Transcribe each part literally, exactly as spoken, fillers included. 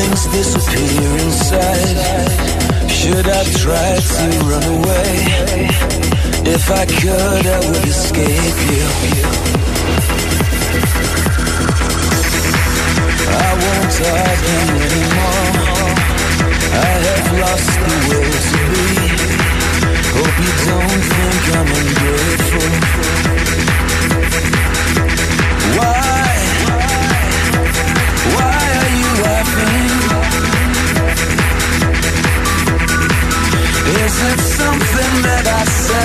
things disappear inside. Should I try to run away? If I could, I would escape you. I won't argue anymore. I have lost the will to be. Hope you don't think I'm ungrateful. Why? Why are you laughing? Is it something that I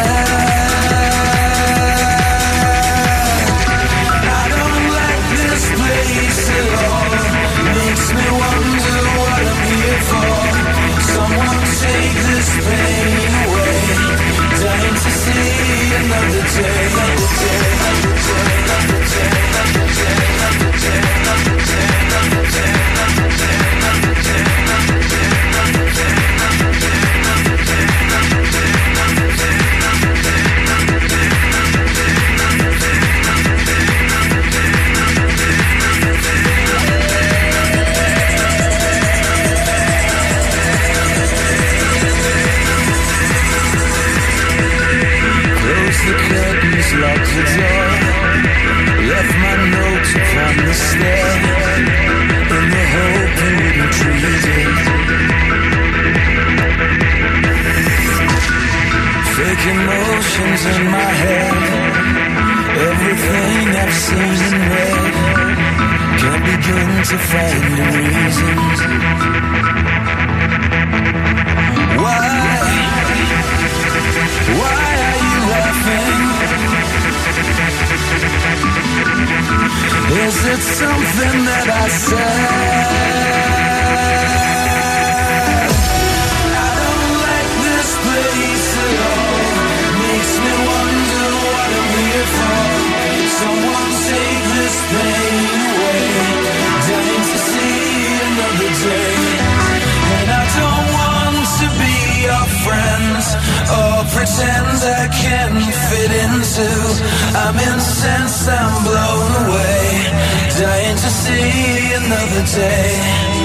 said? I don't like this place at all. Makes me wonder what I'm here for. Someone take this pain away. Dying to see another day, another day, another day, another day, another day, another day, another day, another day, another day, another day, another day, another day, another day. Locked the door, left my notes upon the stair, in the hope you wouldn't read it. Fake emotions in my head, everything I've seen and read, can't begin to find the reasons. Why? Why are you laughing? Is it something that I said? I don't like this place at all. Makes me wonder what I'm here for. Someone take this pain away. Dying to see another day. And I don't want to be your friends or pretend I can fit into. I'm incensed, I'm blown away. Dying to see another day.